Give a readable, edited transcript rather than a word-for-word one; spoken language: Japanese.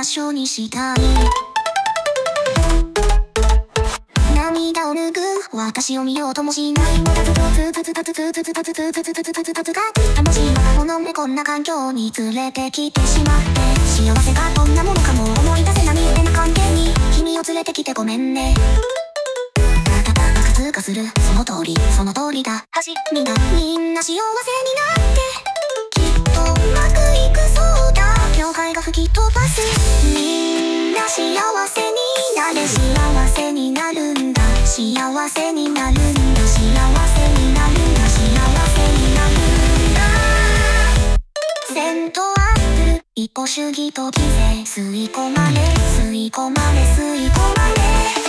所にしたい。涙を拭う私を見ようともしない。楽しいままのねこんな環境に連れてきてしまって、幸せがどんなものかも思い出せないような関係に君を連れてきてごめんね。通過するその通りその通りだ。みんな幸せになってきっとうまくいくそうだ。境界が吹き飛ばす。みんな幸せになれ。幸せになるんだ。幸せになるんだ。幸せになるんだ。幸せになるんだ。セントアップ一個主義と規制吸い込まれ吸い込まれ吸い込まれ